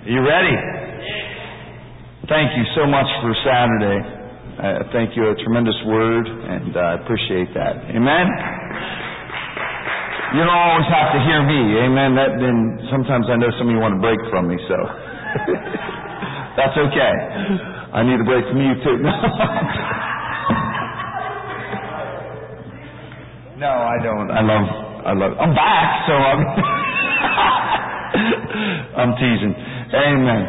Are you ready? Thank you so much for Saturday. Thank you. A tremendous word, and I appreciate that. Amen? You don't always have to hear me. Amen? Then sometimes I know some of you want to break from me, so that's okay. I need a break from you too. No, I don't. I love. I'm back, so I'm teasing. Amen.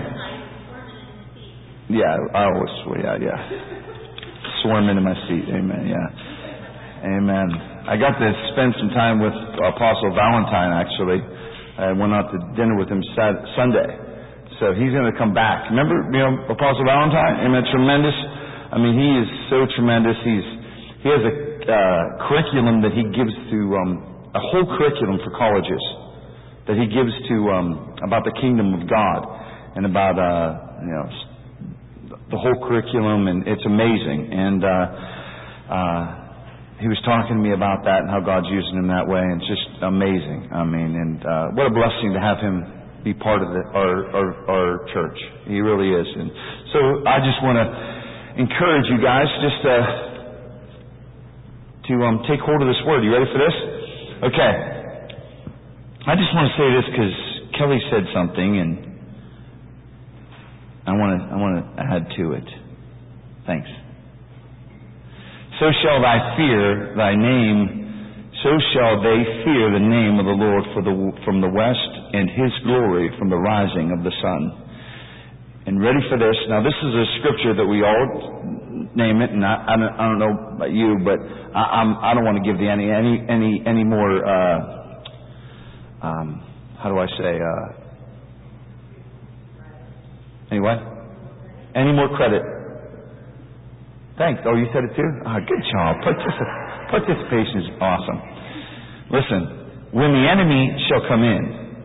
Yeah, I always swear. Yeah. Swarming in my seat. Amen. Yeah. Amen. I got to spend some time with Apostle Valentine. Actually, I went out to dinner with him Sunday, so he's going to come back. Remember, Apostle Valentine? Amen. Tremendous. I mean, he is so tremendous. He has a curriculum that he gives to a whole curriculum for colleges that he gives to about the kingdom of God and about the whole curriculum, and it's amazing. And he was talking to me about that and how God's using him that way, and it's just amazing. I mean, and what a blessing to have him be part of our church. He really is. And so I just want to encourage you guys just to take hold of this word. You ready for this? Okay. I just want to say this because Kelly said something, and I want to add to it. Thanks. So shall they fear the name of the Lord from the west, and His glory from the rising of the sun. And ready for this? Now, this is a scripture that we all name it, and I don't know about you, but I don't want to give any more. How do I say? Anyway, any more credit? Thanks. Oh, you said it too? Good job. Participation is awesome. Listen, when the enemy shall come in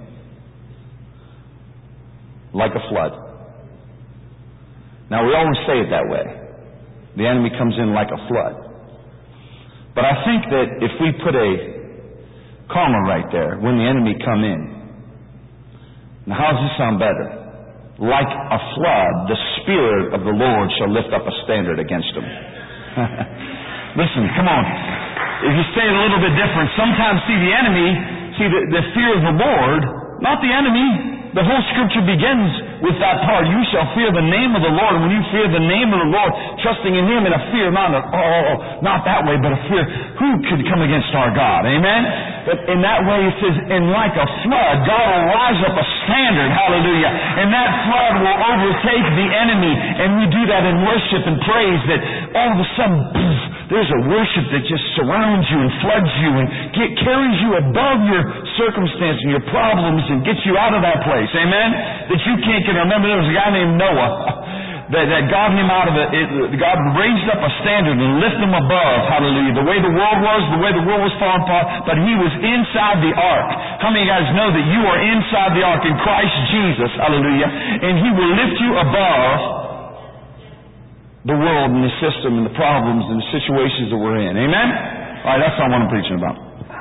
like a flood. Now, we always say it that way. The enemy comes in like a flood. But I think that if we put a comma right there, when the enemy come in. Now, how does this sound better? Like a flood, the Spirit of the Lord shall lift up a standard against them. Listen, come on. If you say it a little bit different, sometimes the enemy, the fear of the Lord, not the enemy. The whole scripture begins with that part. You shall fear the name of the Lord. And when you fear the name of the Lord, trusting in Him, and a fear not that way, but a fear, who could come against our God? Amen? But in that way, it says, and like a flood, God will rise up a standard. Hallelujah. And that flood will overtake the enemy. And we do that in worship and praise, that all of a sudden, there's a worship that just surrounds you and floods you and carries you above your circumstance and your problems and gets you out of that place. Amen? That you can't get. Remember, there was a guy named Noah that got him out of it. God raised up a standard and lifted him above. Hallelujah. The way the world was falling apart, but he was inside the ark. How many of you guys know that you are inside the ark in Christ Jesus? Hallelujah. And He will lift you above the world and the system and the problems and the situations that we're in. Amen? All right, that's not what I'm preaching about.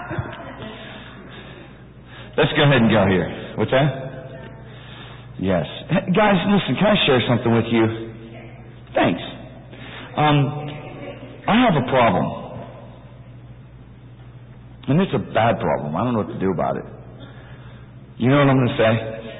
Let's go ahead and go here. What's that? Yes. Hey, guys, listen, can I share something with you? Thanks. I have a problem. And it's a bad problem. I don't know what to do about it. You know what I'm going to say?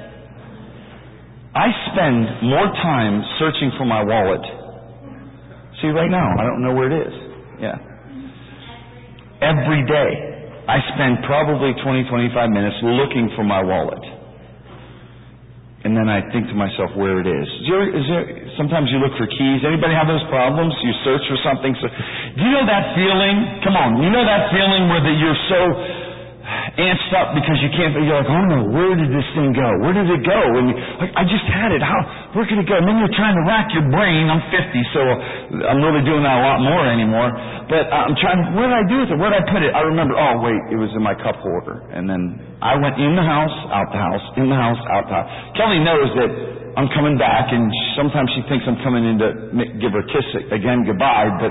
I spend more time searching for my wallet. See, right now, I don't know where it is. Yeah. Every day, I spend probably 20-25 minutes looking for my wallet. And then I think to myself where it is. Sometimes you look for keys. Anybody have those problems? You search for something. So, do you know that feeling? Come on. You know that feeling where you're so antsed up because you can't, you're like, oh no, where did this thing go? Where did it go? And I just had it. Where could it go? And then you're trying to rack your brain. I'm 50, so I'm really doing that a lot more anymore. But I'm trying, what did I do with it? Where did I put it? I remember, oh wait, it was in my cup holder. And then I went in the house, out the house, in the house, out the house. Kelly knows that I'm coming back, and sometimes she thinks I'm coming in to give her a kiss again, goodbye, but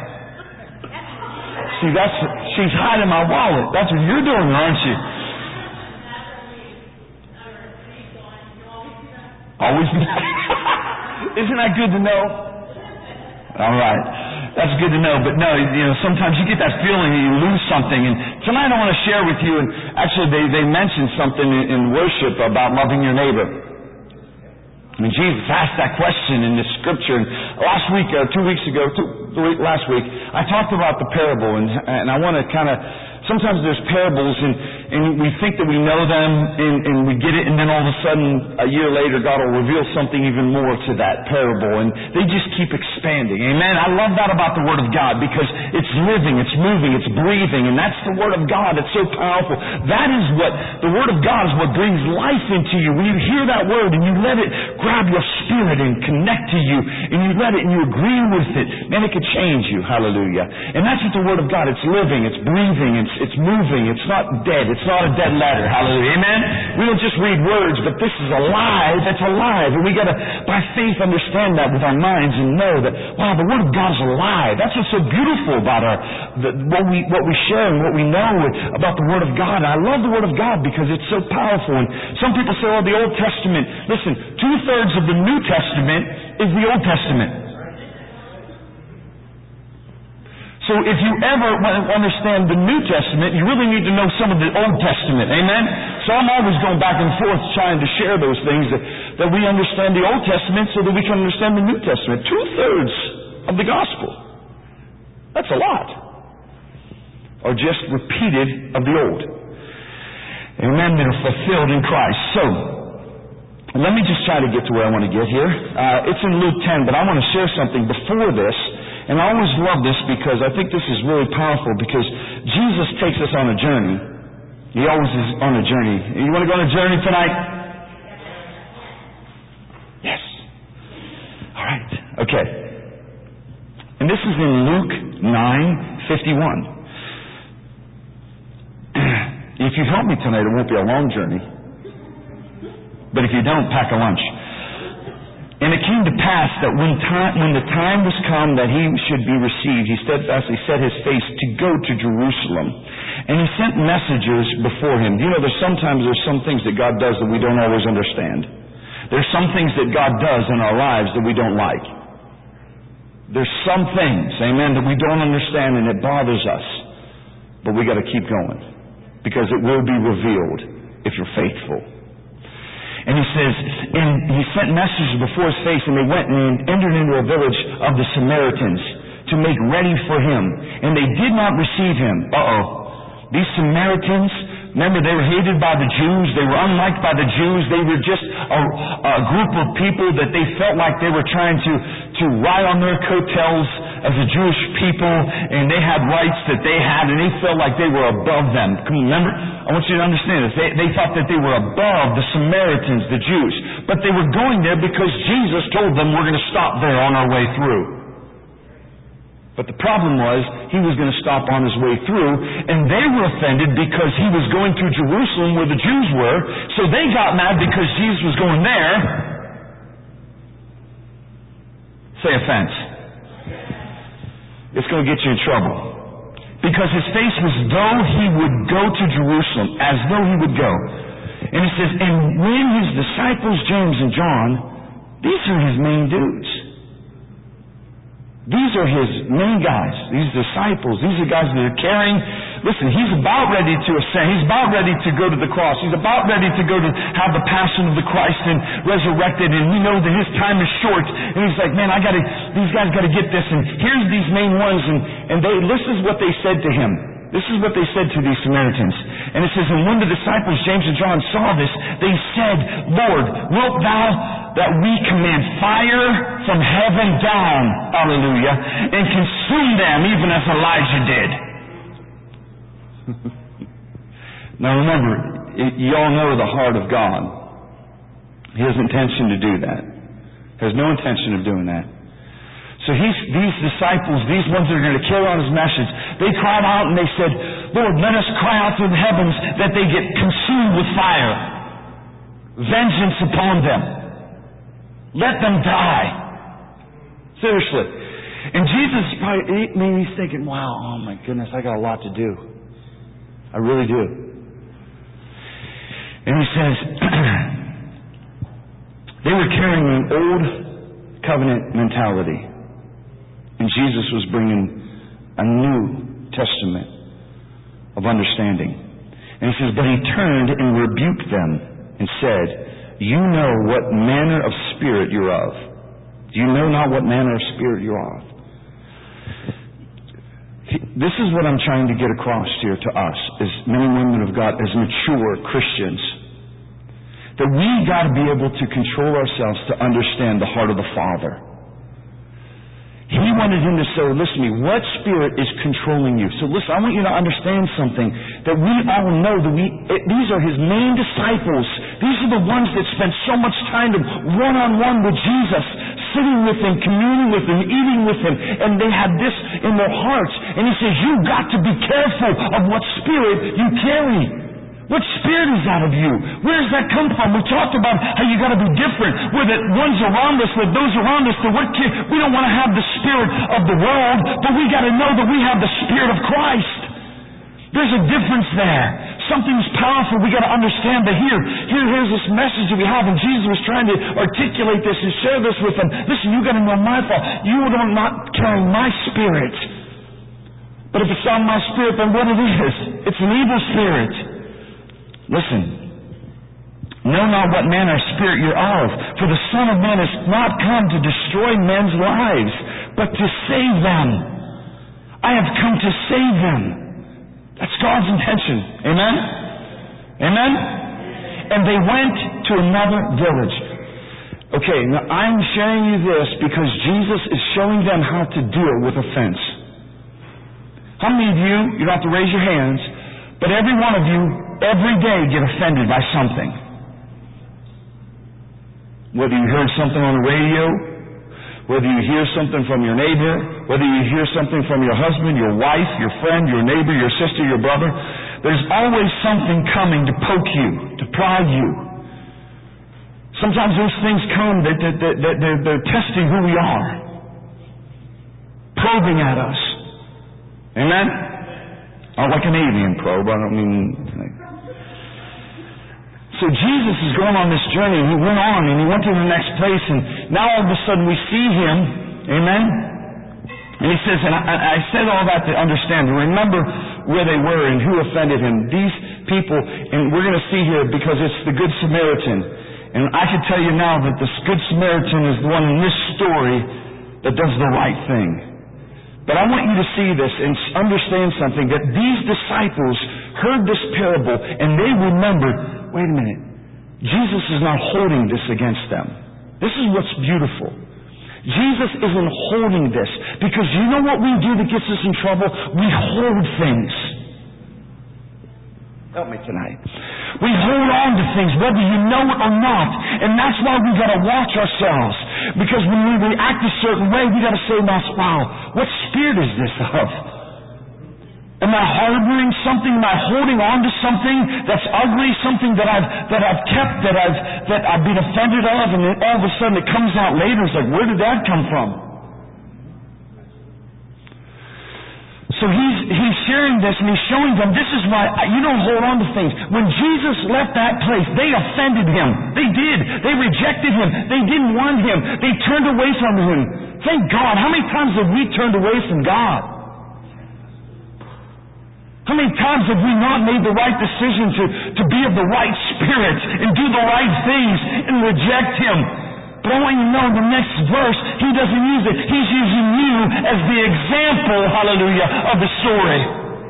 see, she's hiding my wallet. That's what you're doing, aren't you? Always be Isn't that good to know? All right. That's good to know. But no, sometimes you get that feeling that you lose something. And tonight I want to share with you, and actually they mentioned something in worship about loving your neighbor. I mean, Jesus asked that question in the scripture. And last week, or 2 weeks ago, last week, I talked about the parable, and I want to kind of, sometimes there's parables, and we think that we know them, and we get it, and then all of a sudden, a year later, God will reveal something even more to that parable, and they just keep expanding. Amen? I love that about the Word of God, because it's living, it's moving, it's breathing, and that's the Word of God. It's so powerful. That is what, the Word of God is what brings life into you. When you hear that Word, and you let it grab your spirit and connect to you, and you let it, and you agree with it, man, it could change you. Hallelujah. And that's what the Word of God, it's living, it's breathing, it's moving, it's not dead, it's not a dead letter. Hallelujah. Amen? We don't just read words, but this is alive, it's alive. And we gotta, by faith, understand that with our minds and know that, wow, the Word of God is alive. That's what's so beautiful about what we share and what we know about the Word of God. And I love the Word of God because it's so powerful. And some people say, oh, the Old Testament. Listen, 2/3 of the New Testament is the Old Testament. So if you ever want to understand the New Testament, you really need to know some of the Old Testament. Amen? So I'm always going back and forth trying to share those things that we understand the Old Testament so that we can understand the New Testament. 2/3 of the gospel. That's a lot. Are just repeated of the Old. Amen? That are fulfilled in Christ. So, let me just try to get to where I want to get here. It's in Luke 10, but I want to share something before this. And I always love this because I think this is really powerful because Jesus takes us on a journey. He always is on a journey. You want to go on a journey tonight? Yes. All right. Okay. And this is in Luke 9:51. If you help me tonight, it won't be a long journey. But if you don't, pack a lunch. And it came to pass that when the time was come that he should be received, he steadfastly set his face to go to Jerusalem. And he sent messengers before him. You know, there's some things that God does that we don't always understand. There's some things that God does in our lives that we don't like. There's some things, amen, that we don't understand and it bothers us. But we got to keep going. Because it will be revealed if you're faithful. And he says, and he sent messengers before his face, and they went and entered into a village of the Samaritans to make ready for him. And they did not receive him. These Samaritans, remember, they were hated by the Jews. They were unliked by the Jews. They were just a group of people that they felt like they were trying to ride on their coattails as a Jewish people, and they had rights that they had, and they felt like they were above them. Remember? I want you to understand this. They thought that they were above the Samaritans, the Jews. But they were going there because Jesus told them, we're going to stop there on our way through. But the problem was, he was going to stop on his way through, and they were offended because he was going to Jerusalem where the Jews were, so they got mad because Jesus was going there. Say offense. It's going to get you in trouble. Because his face was though he would go to Jerusalem, as though he would go. And it says, and when his disciples, James and John, these are his main dudes. These are his main guys. These disciples. These are guys that are carrying. Listen, he's about ready to ascend. He's about ready to go to the cross. He's about ready to go to have the passion of the Christ and resurrected. And we know that his time is short. And he's like, man, these guys got to get this. And here's these main ones. And this is what they said to him. This is what they said to these Samaritans. And it says, and when the disciples, James and John, saw this, they said, Lord, wilt thou that we command fire from heaven down, hallelujah, and consume them even as Elijah did? Now remember, you all know the heart of God. He has intention to do that. He has no intention of doing that. So these disciples, these ones that are going to carry on his message, they cried out and they said, Lord, let us cry out to the heavens that they get consumed with fire. Vengeance upon them. Let them die. Seriously. And Jesus probably, he's thinking, wow, oh my goodness, I got a lot to do. I really do. And he says, they were carrying an old covenant mentality. And Jesus was bringing a New Testament of understanding. And he says, but he turned and rebuked them and said, you know what manner of spirit you're of. Do you know not what manner of spirit you're of? This is what I'm trying to get across here to us as men and women of God, as mature Christians. That we got to be able to control ourselves to understand the heart of the Father. He wanted him to say, listen to me, what spirit is controlling you? So listen, I want you to understand something, that we all know that these are his main disciples. These are the ones that spent so much time one-on-one with Jesus, sitting with him, communing with him, eating with him, and they had this in their hearts. And he says, you've got to be careful of what spirit you carry. What spirit is out of you? Where does that come from? We talked about how you got to be different. We're the ones around us, with those around us. We don't want to have the spirit of the world, but we got to know that we have the Spirit of Christ. There's a difference there. Something's powerful. We got to understand that here's this message that we have, and Jesus was trying to articulate this and share this with them. Listen, you got to know my fault. You are not carrying my spirit. But if it's on my spirit, then what it is? It's an evil spirit. Listen, know not what manner of spirit you're of, for the Son of Man has not come to destroy men's lives, but to save them. I have come to save them. That's God's intention. Amen? Amen? And they went to another village. Okay, now I'm sharing you this because Jesus is showing them how to deal with offense. How many of you don't have to raise your hands, but every one of you every day get offended by something? Whether you heard something on the radio, whether you hear something from your neighbor, whether you hear something from your husband, your wife, your friend, your neighbor, your sister, your brother, there's always something coming to poke you, to pry you. Sometimes those things come that they're testing who we are, probing at us. Amen? Not like an alien probe, I don't mean... So Jesus is going on this journey, and he went on, and he went to the next place, and now all of a sudden we see him, amen? And he says, and I said all that to understand, to remember where they were and who offended him. These people, and we're going to see here, because it's the Good Samaritan. And I can tell you now that this Good Samaritan is the one in this story that does the right thing. But I want you to see this and understand something, that these disciples heard this parable, and they remembered, wait a minute, Jesus is not holding this against them. This is what's beautiful. Jesus isn't holding this, because you know what we do that gets us in trouble? We hold things. Help me tonight. We hold on to things whether you know it or not, and that's why we got to watch ourselves, because when we react a certain way, we got to say, wow, what spirit is this of? Am I harboring something? Am I holding on to something that's ugly, something that I've kept, that I've been offended of, and then all of a sudden it comes out later? It's like, where did that come from? So he's sharing this, and he's showing them, this is why you don't hold on to things. When Jesus left that place, they offended him. They did. They rejected him. They didn't want him. They turned away from him. Thank God. How many times have we turned away from God? How many times have we not made the right decision to be of the right spirit and do the right things and reject him? But I want you to know in the next verse, he doesn't use it. He's using you as the example, hallelujah, of the story.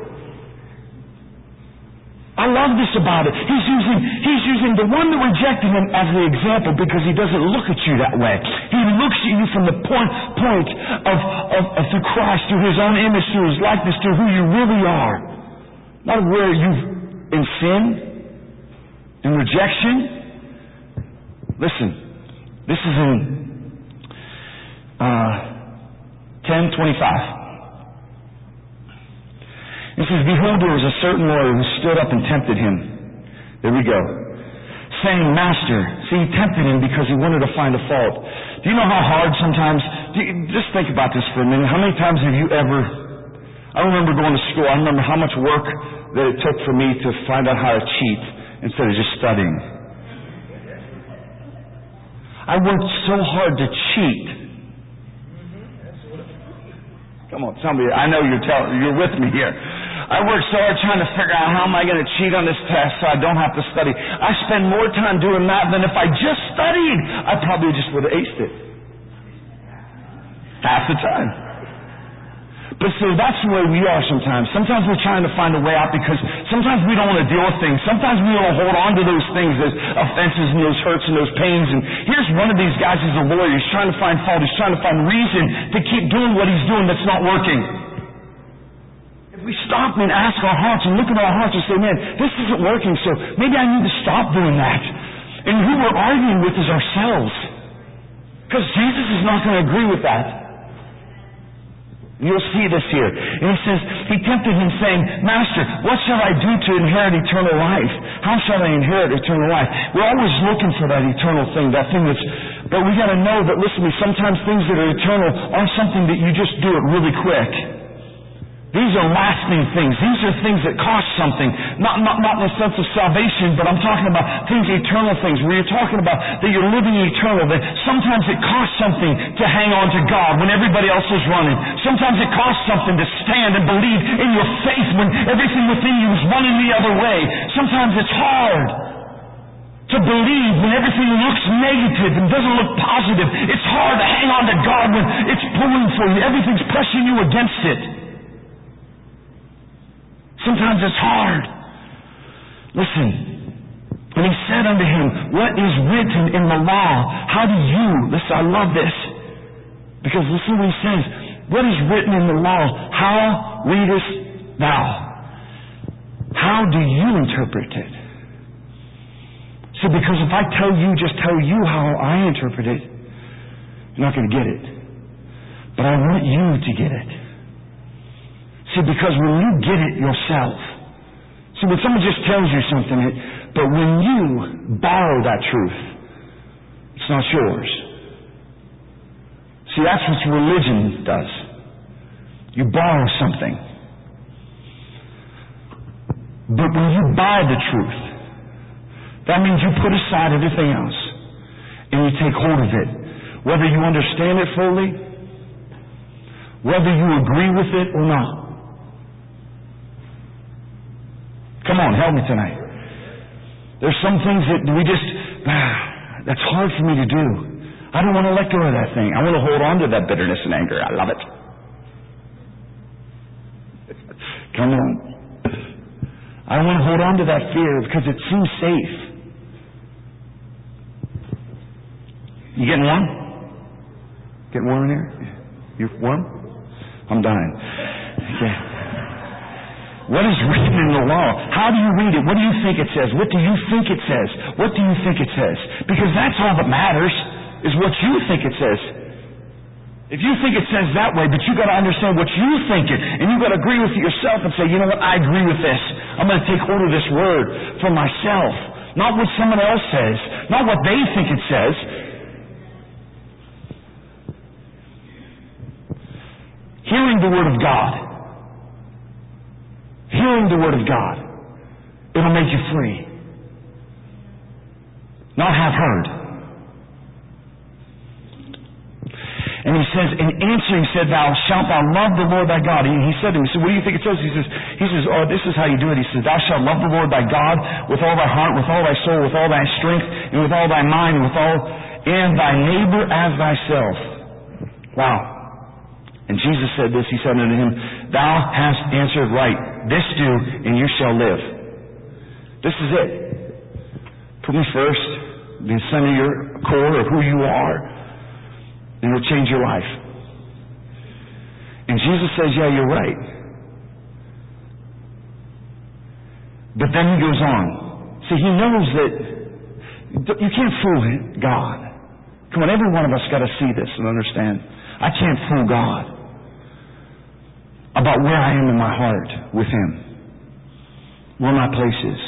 I love this about it. He's using the one that rejected him as the example, because he doesn't look at you that way. He looks at you from the point of through Christ, through his own image, through his likeness, through who you really are. Not where you've in sin, in rejection. Listen, this is in 10:25. It says, behold, there was a certain lawyer who stood up and tempted him. There we go. Saying, Master. See, he tempted him because he wanted to find a fault. Do you know how hard sometimes, just think about this for a minute. How many times have you ever, I remember going to school, I remember how much work that it took for me to find out how to cheat instead of just studying. I worked so hard to cheat. Come on, somebody, I know you're with me here. I worked so hard trying to figure out how am I going to cheat on this test so I don't have to study. I spend more time doing that than if I just studied. I probably just would have aced it. Half the time. But so that's the way we are sometimes. Sometimes we're trying to find a way out because sometimes we don't want to deal with things. Sometimes we want to hold on to those things, those offenses and those hurts and those pains. And here's one of these guys who's a lawyer. He's trying to find fault. He's trying to find reason to keep doing what he's doing that's not working. If we stop and ask our hearts and look at our hearts and say, man, this isn't working, so maybe I need to stop doing that. And who we're arguing with is ourselves. Because Jesus is not going to agree with that. You'll see this here. And he says, he tempted him saying, Master, what shall I do to inherit eternal life? How shall I inherit eternal life? We're always looking for that eternal thing, that thing that's, but we got to know that, listen to me, sometimes things that are eternal aren't something that you just do it really quick. These are lasting things. These are things that cost something. Not in the sense of salvation, but I'm talking about things, eternal things, where you're talking about that you're living eternal, that sometimes it costs something to hang on to God when everybody else is running. Sometimes it costs something to stand and believe in your faith when everything within you is running the other way. Sometimes it's hard to believe when everything looks negative and doesn't look positive. It's hard to hang on to God when it's pulling for you. Everything's pressing you against it. Sometimes it's hard. Listen. And he said unto him, what is written in the law? How do you, listen, I love this. Because listen what he says. What is written in the law? How readest thou? How do you interpret it? So because if I just tell you how I interpret it, you're not going to get it. But I want you to get it. See, because when you get it yourself, see, when someone just tells you something, but when you borrow that truth, it's not yours. See, that's what religion does. You borrow something. But when you buy the truth, that means you put aside everything else and you take hold of it. Whether you understand it fully, whether you agree with it or not. Come on, help me tonight. There's some things that we just, that's hard for me to do. I don't want to let go of that thing. I want to hold on to that bitterness and anger. I love it. Come on. I don't want to hold on to that fear because it seems safe. You getting warm? Getting warm in here? You warm? I'm dying. Okay. What is written in the law? How do you read it? What do you think it says? What do you think it says? What do you think it says? Because that's all that matters, is what you think it says. If you think it says that way, but you got to understand what you think it, and you got to agree with it yourself and say, you know what, I agree with this. I'm going to take hold of this word for myself. Not what someone else says. Not what they think it says. Hearing the word of God. Hearing the word of God, it'll make you free. Not have heard. And he says, in answering, said, thou shalt love the Lord thy God. He said to him, he said, what do you think it says? He says, oh, this is how you do it. He says, thou shalt love the Lord thy God with all thy heart, with all thy soul, with all thy strength, and with all thy mind, and thy neighbor as thyself. Wow. And Jesus said this, he said unto him, thou hast answered right. This do, and you shall live. This is it. Put me first, be the center of your core of who you are, and it'll change your life. And Jesus says, yeah, you're right. But then he goes on. See, he knows that you can't fool God. Come on, every one of us got to see this and understand. I can't fool God about where I am in my heart with Him, where my place is.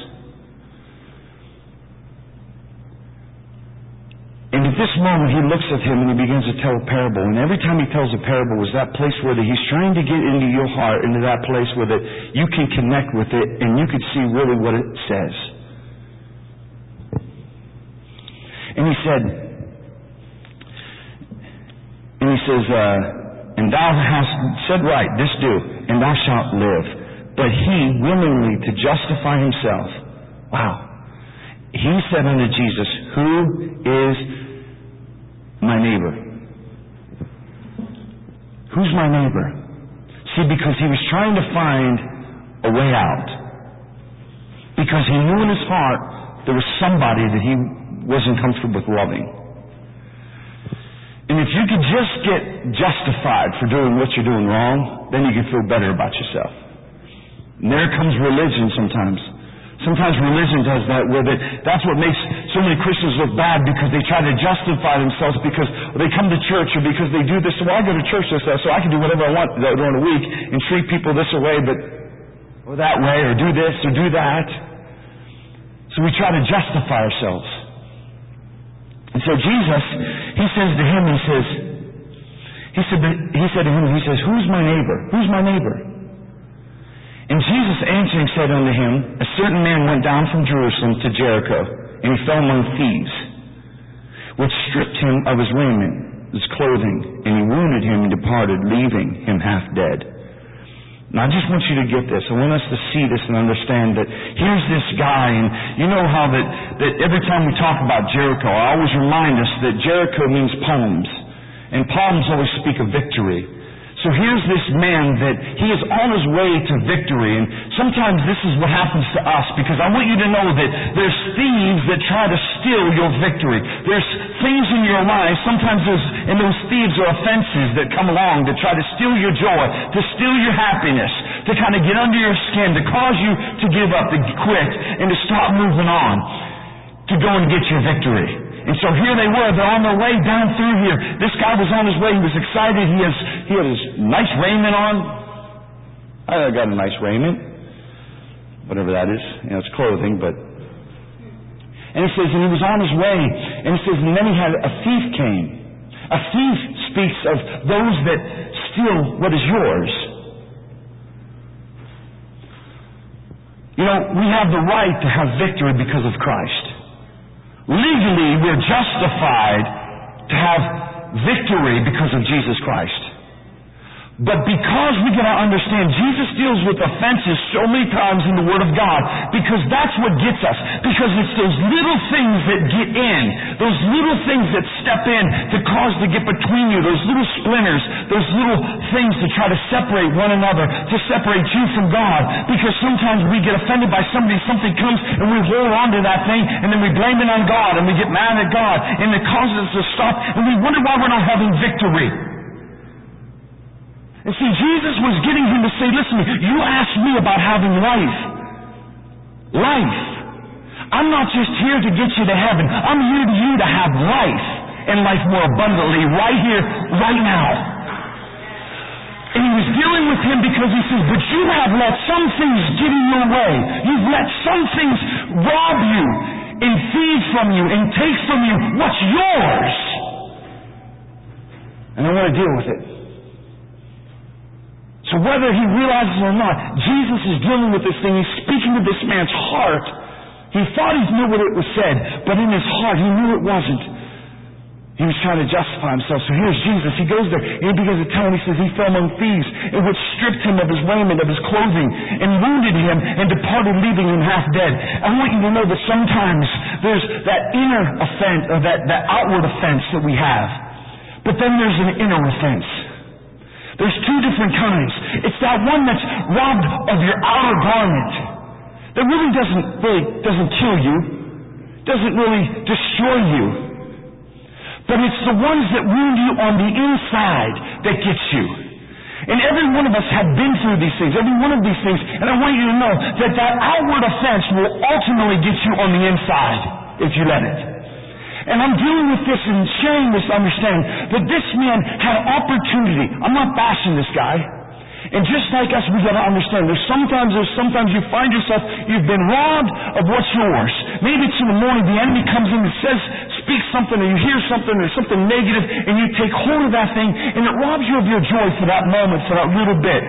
And at this moment, he looks at him and he begins to tell a parable. And every time he tells a parable is that place where he's trying to get into your heart, into that place where you can connect with it and you can see really what it says. And he said, he says, and thou hast said right, this do, and thou shalt live. But he, willingly to justify himself, he said unto Jesus, who is my neighbor? Who's my neighbor? See, because he was trying to find a way out. Because he knew in his heart there was somebody that he wasn't comfortable with loving. And if you could just get justified for doing what you're doing wrong, then you can feel better about yourself. And there comes religion sometimes. Sometimes religion does that, where that's what makes so many Christians look bad, because they try to justify themselves because they come to church, or because they do this. Well, I go to church this, so I can do whatever I want during the week and treat people this way, or that way, or do this or do that. So we try to justify ourselves. And so Jesus, he says to him, he said to him, who's my neighbor? Who's my neighbor? And Jesus answering said unto him, a certain man went down from Jerusalem to Jericho, and he fell among thieves, which stripped him of his raiment, his clothing, and he wounded him and departed, leaving him half dead. Now I just want you to get this. I want us to see this and understand that here's this guy, and you know how that every time we talk about Jericho, I always remind us that Jericho means palms, and palms always speak of victory. So here's this man that he is on his way to victory, and sometimes this is what happens to us, because I want you to know that there's thieves that try to steal your victory. There's things in your life, sometimes those thieves are offenses that come along to try to steal your joy, to steal your happiness, to kind of get under your skin, to cause you to give up, to quit, and to stop moving on, to go and get your victory. And so here they were, they're on their way down through here. This guy was on his way, he was excited, he had his nice raiment on. I got a nice raiment, whatever that is, it's clothing, but. And he says, and he was on his way, and he says, and then a thief came. A thief speaks of those that steal what is yours. You know, we have the right to have victory because of Christ. Legally, we're justified to have victory because of Jesus Christ. But because we got to understand, Jesus deals with offenses so many times in the Word of God, because that's what gets us. Because it's those little things that get in, those little things that step in to cause to get between you, those little splinters, those little things to try to separate one another, to separate you from God. Because sometimes we get offended by somebody, something comes, and we hold on to that thing, and then we blame it on God, and we get mad at God, and it causes us to stop, and we wonder why we're not having victory. And see, Jesus was getting him to say, listen, you asked me about having life. Life. I'm not just here to get you to heaven. I'm here to you to have life, and life more abundantly, right here, right now. And he was dealing with him because he says, but you have let some things get in your way. You've let some things rob you and feed from you and take from you what's yours. And I want to deal with it. So whether he realizes it or not, Jesus is dealing with this thing. He's speaking to this man's heart. He thought he knew what it was said, but in his heart he knew it wasn't. He was trying to justify himself. So here's Jesus. He goes there and he begins to tell him, he says, he fell among thieves, and which stripped him of his raiment, of his clothing, and wounded him, and departed, leaving him half dead. I want you to know that sometimes there's that inner offense, or that outward offense that we have. But then there's an inner offense. There's two different kinds. It's that one that's robbed of your outer garment, that really doesn't kill you, doesn't really destroy you. But it's the ones that wound you on the inside that gets you. And every one of us have been through these things, every one of these things, and I want you to know that outward offense will ultimately get you on the inside if you let it. And I'm dealing with this and sharing this understanding that this man had opportunity. I'm not bashing this guy. And just like us, we got to understand there's sometimes you find yourself, you've been robbed of what's yours. Maybe it's in the morning, the enemy comes in and speaks something, and you hear something, or something negative, and you take hold of that thing, and it robs you of your joy for that moment, for that little bit.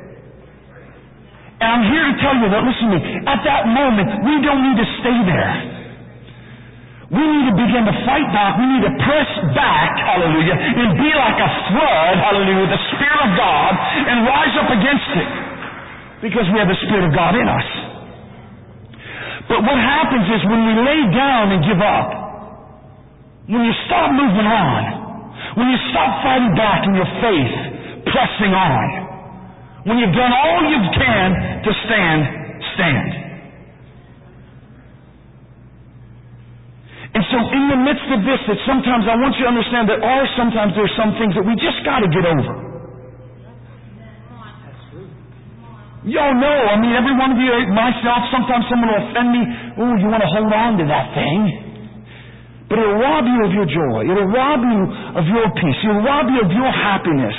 And I'm here to tell you that, listen to me, at that moment, we don't need to stay there. We need to begin to fight back. We need to press back, hallelujah, and be like a flood, hallelujah, with the Spirit of God and rise up against it. Because we have the Spirit of God in us. But what happens is when we lay down and give up, when you stop moving on, when you stop fighting back in your faith, pressing on, when you've done all you can to stand. And so in the midst of this, that sometimes I want you to understand that sometimes there's some things that we just got to get over. Y'all know, I mean, every one of you, myself, sometimes someone will offend me. Oh, you want to hold on to that thing. But it'll rob you of your joy. It'll rob you of your peace. It'll rob you of your happiness.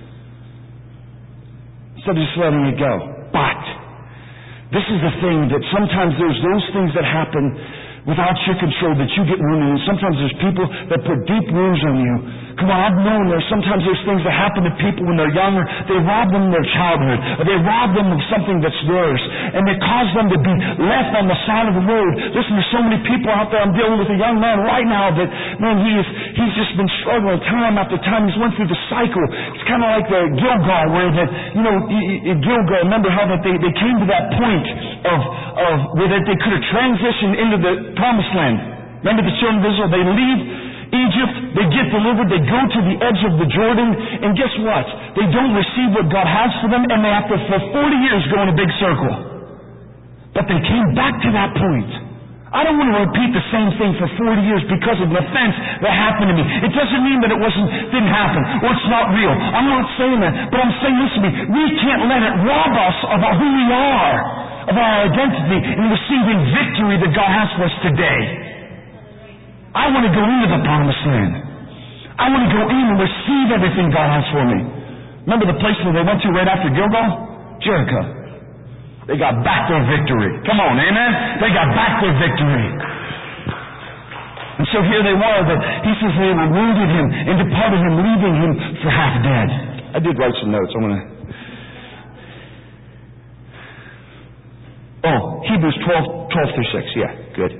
Instead of just letting it go. But this is the thing, that sometimes there's those things that happen without your control, that you get wounded. And sometimes there's people that put deep wounds on you. Come on, I've known sometimes there's things that happen to people when they're younger. They rob them of their childhood. Or they rob them of something that's theirs. And they cause them to be left on the side of the road. Listen, there's so many people out there. I'm dealing with a young man right now that, man, he's just been struggling time after time. He's went through the cycle. It's kind of like the Gilgal, where that, in Gilgal, remember how that they came to that point of where that they could have transitioned into the Promised Land. Remember the children of Israel? They leave Egypt, they get delivered, they go to the edge of the Jordan, and guess what? They don't receive what God has for them, and they have to, for 40 years, go in a big circle. But they came back to that point. I don't want to repeat the same thing for 40 years because of an offense that happened to me. It doesn't mean that it didn't happen, or it's not real. I'm not saying that, but I'm saying, listen to me, we can't let it rob us of who we are, of our identity, in receiving victory that God has for us today. I want to go into the Promised Land. I want to go in and receive everything God has for me. Remember the place where they went to right after Gilgal? Jericho. They got back their victory. Come on, amen? They got back their victory. And so here they were, that he says they were wounded him and departed him, leaving him for half dead. I did write some notes. I'm going to... Hebrews 12 through 6. Yeah, good.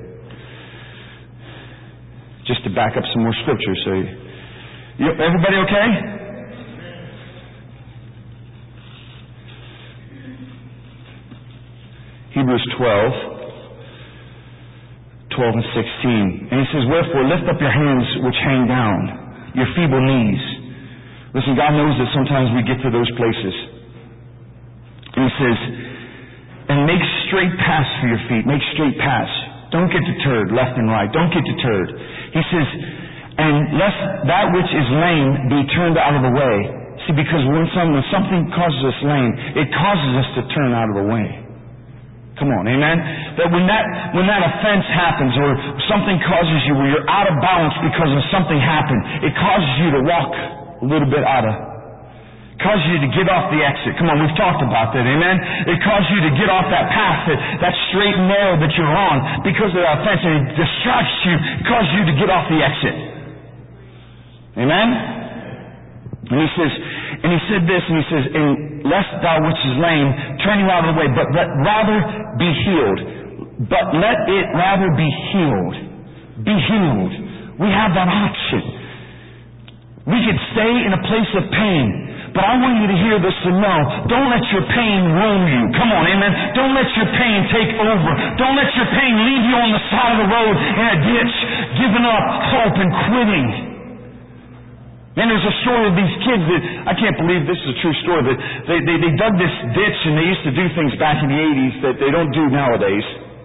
Just to back up some more scripture. So, everybody okay? Hebrews 12 and 16. And he says, wherefore lift up your hands which hang down, your feeble knees. Listen, God knows that sometimes we get to those places. And he says, and make straight paths for your feet. Make straight paths. Don't get deterred left and right. Don't get deterred. He says, and lest that which is lame be turned out of the way. See, because when something causes us lame, it causes us to turn out of the way. Come on, amen? That when that offense happens, or something causes you where you're out of balance because of something happened, it causes you to walk a little bit causes you to get off the exit. Come on, we've talked about that, amen? It causes you to get off that path, that straight and narrow that you're on because of that offense, and it distracts you, causes you to get off the exit. Amen? And he said this, and he says, and lest thou which is lame turn you out of the way, but let rather be healed. But let it rather be healed. Be healed. We have that option. We could stay in a place of pain. But I want you to hear this and know, don't let your pain ruin you. Come on, amen? Don't let your pain take over. Don't let your pain leave you on the side of the road in a ditch, giving up hope and quitting. And there's a story of these kids that, I can't believe this is a true story, but they dug this ditch, and they used to do things back in the 80s that they don't do nowadays.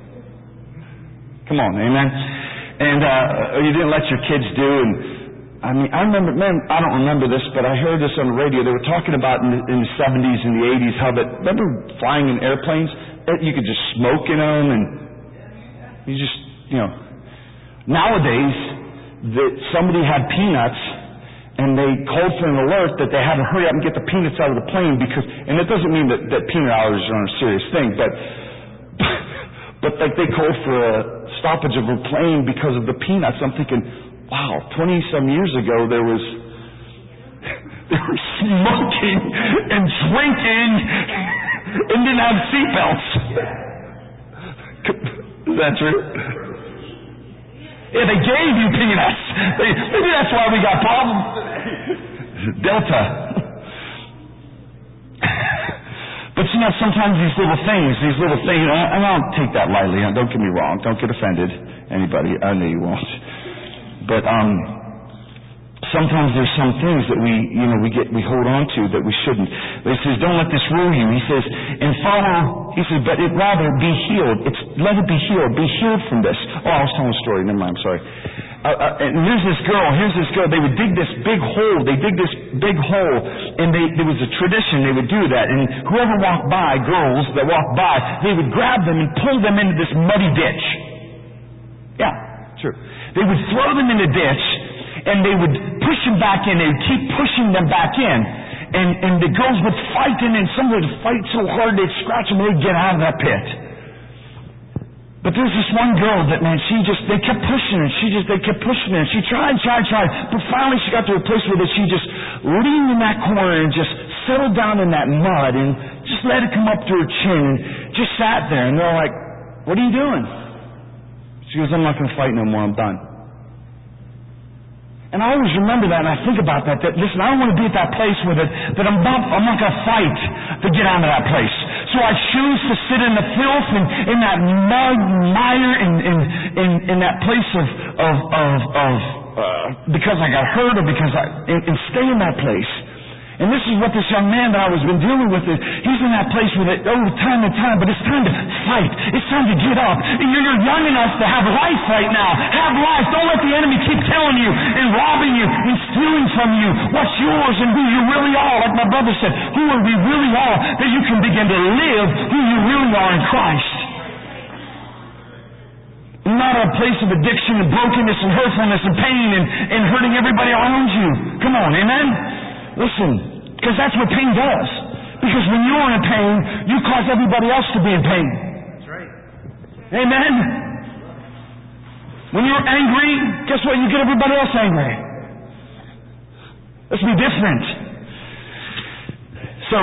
Come on, amen? And you didn't let your kids do, and I mean, I remember, man, I don't remember this, but I heard this on the radio. They were talking about in the 70s and the 80s how that, remember flying in airplanes? You could just smoke in them, and you just, Nowadays, that somebody had peanuts, and they called for an alert that they had to hurry up and get the peanuts out of the plane because, and it doesn't mean that peanut allergies are a serious thing, but like they called for a stoppage of a plane because of the peanuts. I'm thinking, wow, 20-some years ago they were smoking and drinking and didn't have seatbelts. Is that true? Yeah, they gave you peanuts. Maybe that's why we got problems. Delta. But sometimes these little things, and I don't take that lightly. Don't get me wrong. Don't get offended, anybody. I know you won't. But sometimes there's some things that we hold on to that we shouldn't. But he says, don't let this rule you. He says, but it rather be healed. Let it be healed. Be healed from this. Oh, I was telling a story. Never mind. I'm sorry. And here's this girl. They would dig this big hole. And there was a tradition. They would do that. And whoever walked by, girls that walked by, they would grab them and pull them into this muddy ditch. Yeah, true. They would throw them in the ditch, and they would push them back in. They would keep pushing them back in. And the girls would fight in, and some would fight so hard they'd scratch them and they'd get out of that pit. But there was this one girl that, man, they kept pushing her. They kept pushing her. She tried. But finally she got to a place where she just leaned in that corner and just settled down in that mud and just let it come up to her chin and just sat there. And they're like, what are you doing? She goes, I'm not going to fight no more. I'm done. And I always remember that, and I think about that listen, I don't want to be at that place where that I'm not going to fight to get out of that place. So I choose to sit in the filth and in that mud, mire, in that place because I got hurt or and stay in that place. And this is what this young man that I was been dealing with is. He's in that place with it time and time, but it's time to fight. It's time to get up. You're young enough to have life right now. Have life. Don't let the enemy keep telling you and robbing you and stealing from you what's yours and who you really are. Like my brother said, who we really are, that you can begin to live who you really are in Christ. Not a place of addiction and brokenness and hurtfulness and pain and hurting everybody around you. Come on, amen? Listen, because that's what pain does. Because when you're in pain, you cause everybody else to be in pain. That's right. Amen? When you're angry, guess what? You get everybody else angry. Let's be different. So,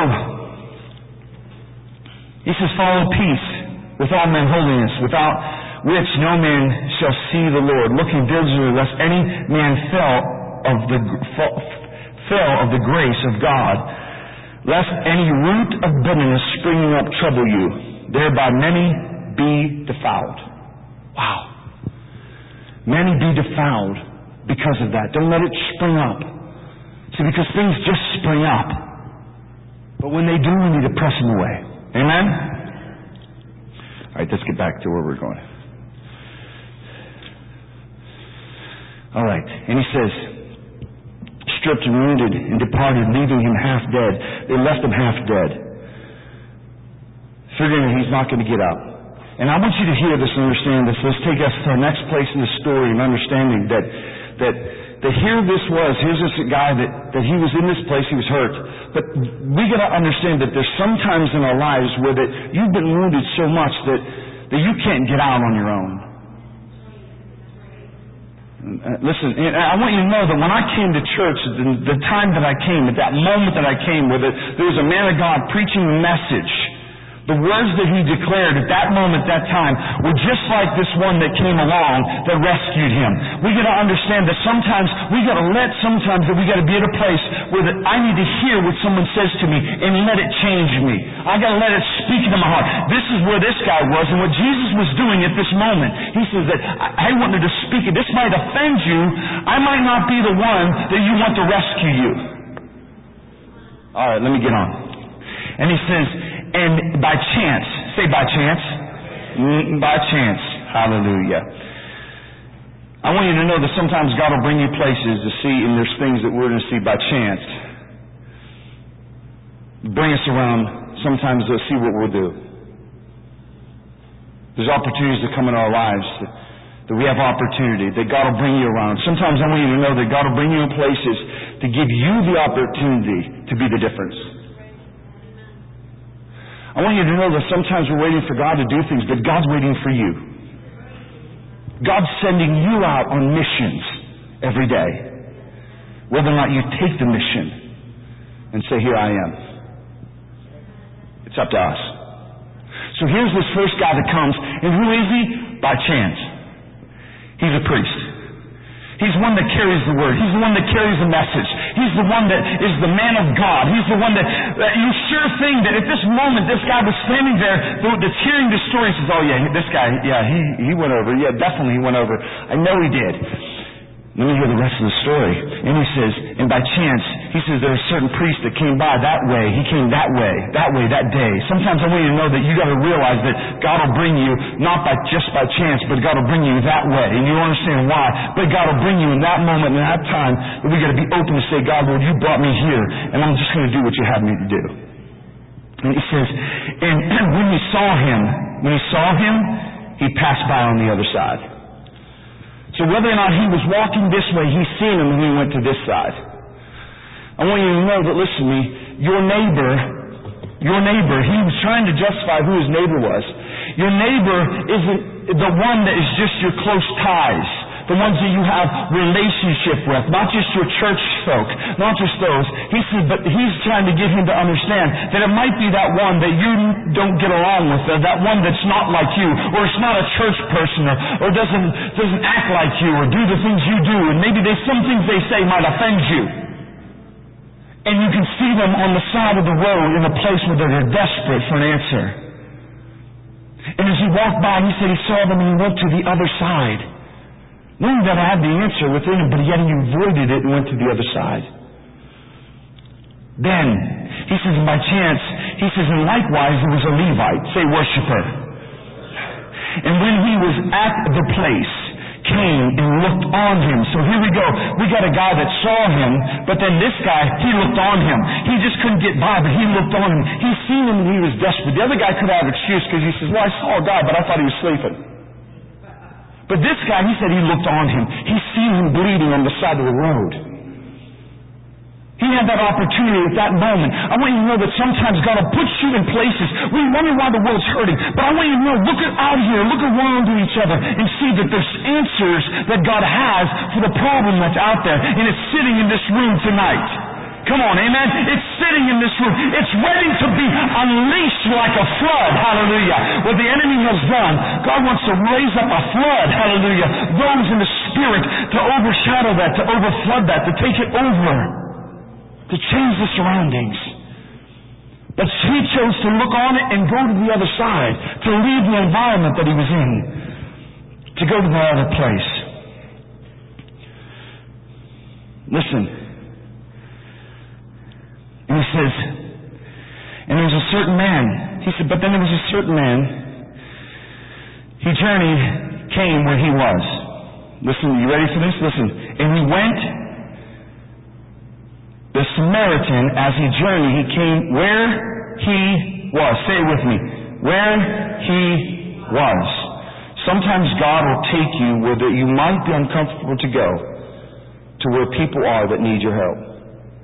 he says, follow peace with all men holiness, without which no man shall see the Lord, looking diligently lest any man fell of the grace of God, lest any root of bitterness springing up trouble you, thereby many be defiled. Wow. Many be defiled because of that. Don't let it spring up. See, because things just spring up. But when they do, we need to press them away. Amen? All right, let's get back to where we're going. All right, and he says, stripped and wounded and departed, leaving him half dead. They left him half dead, figuring he's not going to get up. And I want you to hear this and understand this. Let's take us to our next place in the story and understanding that here this was. Here's this guy that he was in this place, he was hurt. But we got to understand that there's sometimes in our lives where that you've been wounded so much that you can't get out on your own. Listen, I want you to know that when I came to church, the time that I came, at that moment that I came, where there was a man of God preaching a message, the words that he declared at that moment, that time, were just like this one that came along that rescued him. We got to understand that sometimes we got to be at a place where I need to hear what someone says to me and let it change me. I got to let it speak into my heart. This is where this guy was and what Jesus was doing at this moment. He says that I wanted to speak it. This might offend you. I might not be the one that you want to rescue you. All right, let me get on. And he says, and by chance, say by chance. By chance. Hallelujah. I want you to know that sometimes God will bring you places to see, and there's things that we're going to see by chance. Bring us around sometimes to see what we'll do. There's opportunities that come in our lives that we have opportunity, that God will bring you around. Sometimes I want you to know that God will bring you in places to give you the opportunity to be the difference. I want you to know that sometimes we're waiting for God to do things, but God's waiting for you. God's sending you out on missions every day. Whether or not you take the mission and say, here I am. It's up to us. So here's this first guy that comes, and who is he? By chance. He's a priest. He's one that carries the word. He's the one that carries the message. He's the one that is the man of God. He's the one that you sure think that at this moment this guy was standing there that's hearing the story, says, oh yeah, this guy, yeah, he went over. Yeah, definitely he went over. I know he did. Let me hear the rest of the story. And he says, and by chance, he says there was a certain priest that came by that way. He came that way, that day. Sometimes I want you to know that you got to realize that God will bring you, not just by chance, but God will bring you that way. And you don't understand why, but God will bring you in that moment, in that time, that we got to be open to say, God, Lord, you brought me here, and I'm just going to do what you have me to do. And he says, and when he saw him, he passed by on the other side. So whether or not he was walking this way, he's seen him when he went to this side. I want you to know that, listen to me, your neighbor, he was trying to justify who his neighbor was. Your neighbor isn't the one that is just your close ties, the ones that you have relationship with, not just your church folk, not just those. He said, but he's trying to get him to understand that it might be that one that you don't get along with, that one that's not like you, or it's not a church person, or doesn't act like you, or do the things you do, and maybe some things they say might offend you. And you can see them on the side of the road in a place where they're desperate for an answer. And as he walked by, he said he saw them and he went to the other side. Knowing that I had the answer within him, but yet he avoided it and went to the other side. Then, he says, and by chance, he says, and likewise there was a Levite, say worshiper. And when he was at the place, came and looked on him. So here we go. We got a guy that saw him, but then this guy, he looked on him. He just couldn't get by, but he looked on him. He seen him and he was desperate. The other guy could have an excuse because he says, well, I saw a guy, but I thought he was sleeping. But this guy, he said he looked on him. He seen him bleeding on the side of the road. He had that opportunity at that moment. I want you to know that sometimes God will put you in places. We wonder why the world's hurting. But I want you to know, look out here, look around to each other, and see that there's answers that God has for the problem that's out there. And it's sitting in this room tonight. Come on, amen? It's sitting in this room. It's ready to be unleashed like a flood. Hallelujah. What the enemy has done, God wants to raise up a flood. Hallelujah. Those in the Spirit to overshadow that, to overflood that, to take it over, to change the surroundings. But he chose to look on it and go to the other side, to leave the environment that he was in, to go to the other place. Listen. And he says, and there was a certain man. He said, but then there was a certain man. He journeyed, came where he was. Listen, you ready for this? Listen. And he went, the Samaritan, as he journeyed, he came where he was. Say it with me. Where he was. Sometimes God will take you where you might be uncomfortable to go, to where people are that need your help.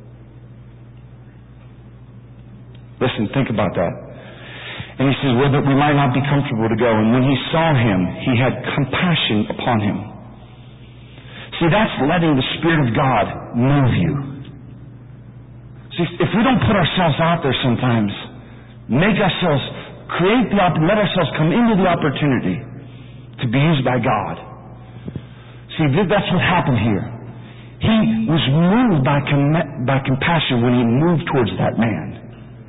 Listen, think about that. And he says, well, that we might not be comfortable to go. And when he saw him, he had compassion upon him. See, that's letting the Spirit of God move you. See, if we don't put ourselves out there sometimes, let ourselves come into the opportunity to be used by God. See, that's what happened here. He was moved by compassion when he moved towards that man.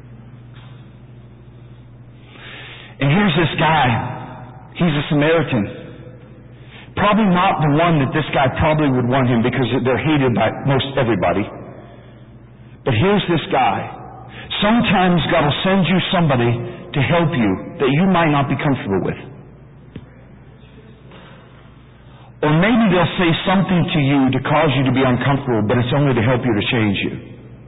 And here's this guy. He's a Samaritan. Probably not the one that this guy probably would want him because they're hated by most everybody. But here's this guy. Sometimes God will send you somebody to help you that you might not be comfortable with. Or maybe they'll say something to you to cause you to be uncomfortable, but it's only to help you to change you.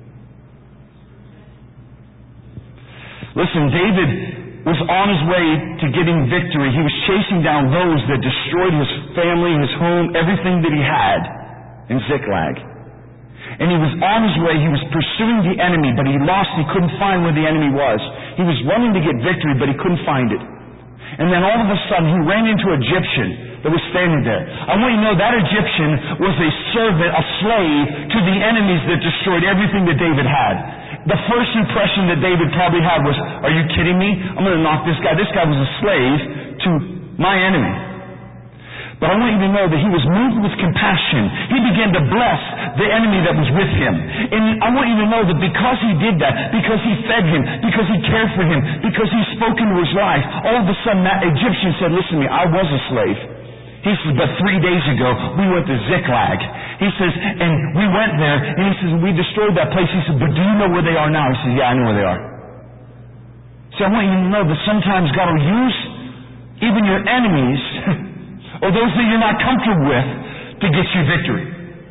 Listen, David was on his way to getting victory. He was chasing down those that destroyed his family, his home, everything that he had in Ziklag. And he was on his way. He was pursuing the enemy, but he lost. He couldn't find where the enemy was. He was running to get victory, but he couldn't find it. And then all of a sudden, he ran into an Egyptian that was standing there. I want you to know that Egyptian was a servant, a slave to the enemies that destroyed everything that David had. The first impression that David probably had was, are you kidding me? I'm going to knock this guy. This guy was a slave to my enemy. But I want you to know that he was moved with compassion. He began to bless the enemy that was with him. And I want you to know that because he did that, because he fed him, because he cared for him, because he spoke into his life, all of a sudden that Egyptian said, listen to me, I was a slave. He says, but 3 days ago, we went to Ziklag. He says, and we went there, and he says, we destroyed that place. He said, but do you know where they are now? He says, yeah, I know where they are. So I want you to know that sometimes God will use even your enemies or those that you're not comfortable with to get you victory.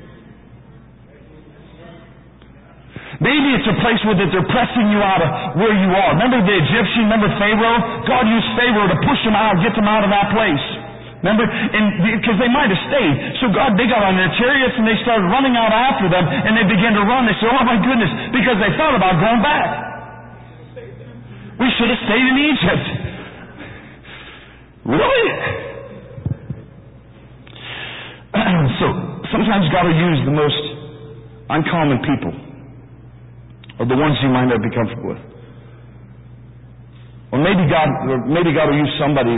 Maybe it's a place where that they're pressing you out of where you are. Remember the Egyptian, remember Pharaoh? God used Pharaoh to push them out, get them out of that place. Remember? And because they might have stayed. So they got on their chariots and they started running out after them, and they began to run. They said, oh my goodness, because they thought about going back. We should have stayed in Egypt. Really? So sometimes God will use the most uncommon people, or the ones you might not be comfortable with. Or maybe God will use somebody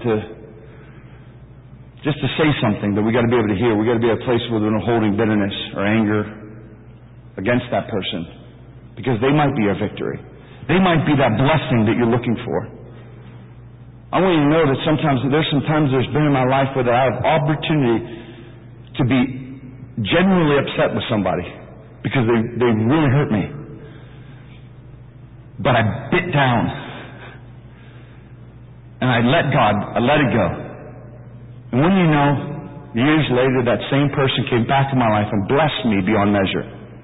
just to say something that we got to be able to hear. We got to be at a place where we're not holding bitterness or anger against that person, because they might be our victory. They might be that blessing that you're looking for. I want you to know that sometimes there's been in my life where I have opportunity to be genuinely upset with somebody because they really hurt me. But I bit down and I let it go. And when you know, years later, that same person came back in my life and blessed me beyond measure.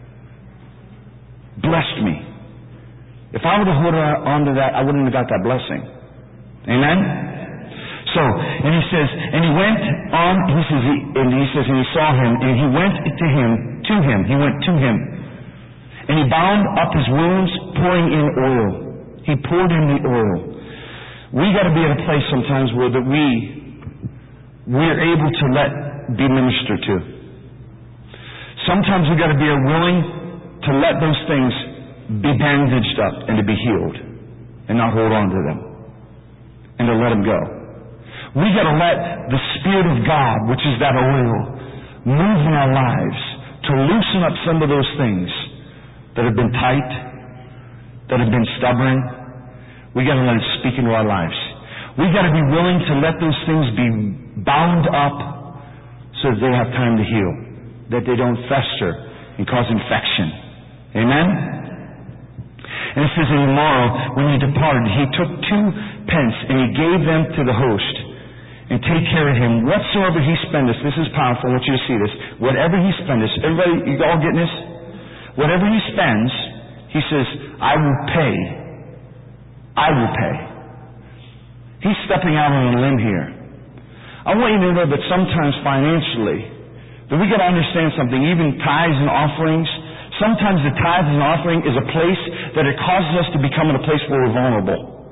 Blessed me. If I would have held on to that, I wouldn't have got that blessing. Amen? So, and he says, and he went on, and he saw him, and he went to him, and he bound up his wounds, pouring in oil. He poured in the oil. We got to be at a place sometimes where that we're able to be ministered to. Sometimes we got to be willing to let those things be bandaged up and to be healed, and not hold on to them, and to let them go. We got to let the Spirit of God, which is that oil, move in our lives to loosen up some of those things that have been tight, that have been stubborn. We got to let it speak into our lives. We got to be willing to let those things be bound up so that they have time to heal, that they don't fester and cause infection. Amen? And it says, and tomorrow, when he departed, he took 2 pence and he gave them to the host. And take care of him whatsoever he spendeth. This is powerful. I want you to see this. Whatever he spendeth. Everybody, you all getting this? Whatever he spends, he says, I will pay. I will pay. He's stepping out on a limb here. I want you to know that sometimes financially, that we got to understand something. Even tithes and offerings. Sometimes the tithes and offering is a place that it causes us to become in a place where we're vulnerable.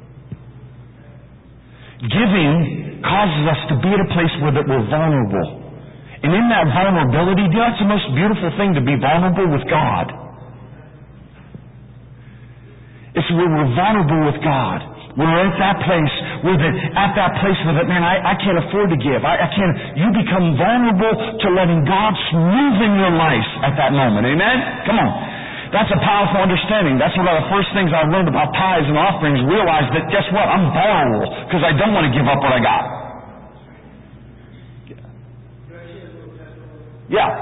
Giving causes us to be at a place where that we're vulnerable. And in that vulnerability, that's the most beautiful thing, to be vulnerable with God. It's where we're vulnerable with God. We're at that place where man, I can't afford to give. You become vulnerable to letting God move in your life at that moment. Amen? Come on. That's a powerful understanding. That's one of the first things I learned about tithes and offerings. Realize that, guess what? I'm vulnerable because I don't want to give up what I got. Yeah.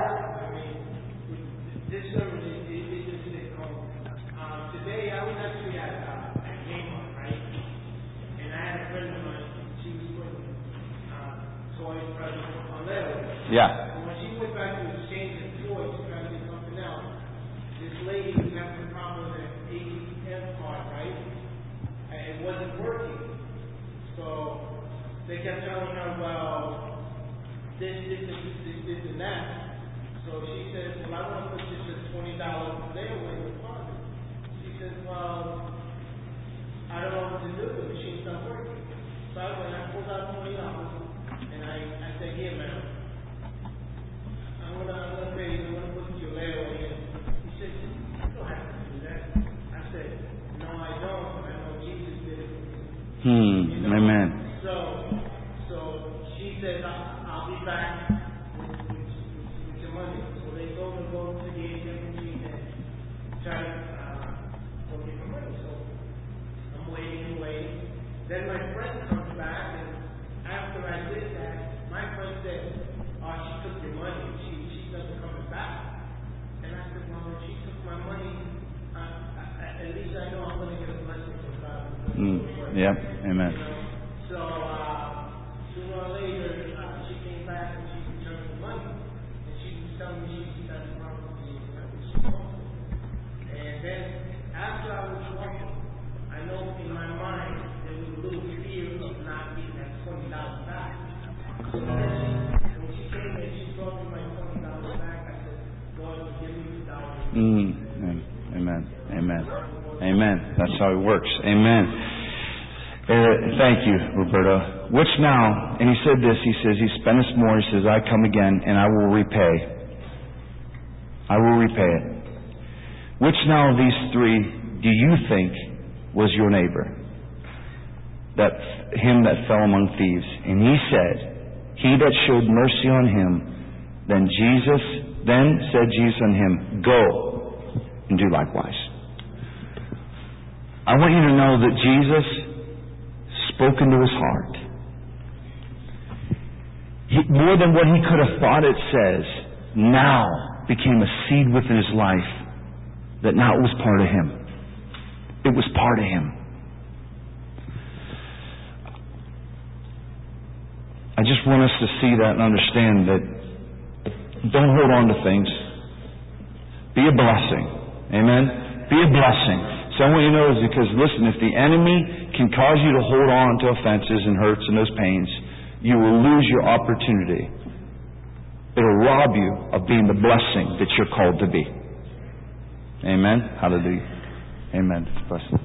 This sermon is today I was actually at Kmart, right? And I had a friend of mine. She was putting toys on Lego. Yeah. And when she went back to exchange the toys to try to get something else, this lady was having a problem with an ATM card, right? And it wasn't working. So they kept telling her, well, this and that. So she said, well, I want to put just a $20 there with the deposit. She said, well, I don't know what to do. The machine's not working. So I went, I pulled out $20 and I said, here, ma'am, I'm gonna pay you. I'm gonna put your layaway in. He said, you don't have to do that. I said, no, I don't. I know Jesus did it. Amen. So she said, I'll back with your money. So they told me to go to the ATM machine and try to go get my money. So I'm waiting. Then my friend comes back, and after I did that, my friend said, "Oh, she took your money. She doesn't come back." And I said, "Well, if she took my money, at least I know I'm going to get a blessing from God." Yep. Amen. So sooner or later, she came back and she returned the money, and she was telling me she had a problem with she wanted. And then after I was walking, I know in my mind there was a little fear of not getting that $20 back. So then when she came in, she brought me my $20 back. I said, "Lord, give me $2." Amen. That's how it works. Amen. Thank you, Roberto. Which now, and he said this, he says, he spent us more, he says, "I come again and I will repay. I will repay it." Which now of these three do you think was your neighbor? Him that fell among thieves. And he said, "He that showed mercy on him." Then said Jesus unto him, "Go and do likewise." I want you to know that Jesus spoke into his heart. More than what he could have thought, it says, now became a seed within his life that now it was part of him. It was part of him. I just want us to see that and understand that don't hold on to things. Be a blessing. Amen? Be a blessing. So I want you to know is because, listen, if the enemy can cause you to hold on to offenses and hurts and those pains, you will lose your opportunity. It'll rob you of being the blessing that you're called to be. Amen? Hallelujah. Amen. Blessing.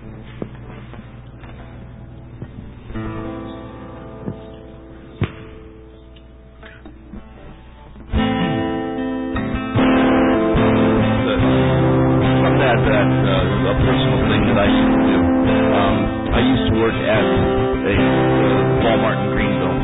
A personal thing that I used to do. I used to work at a Walmart in Greenville.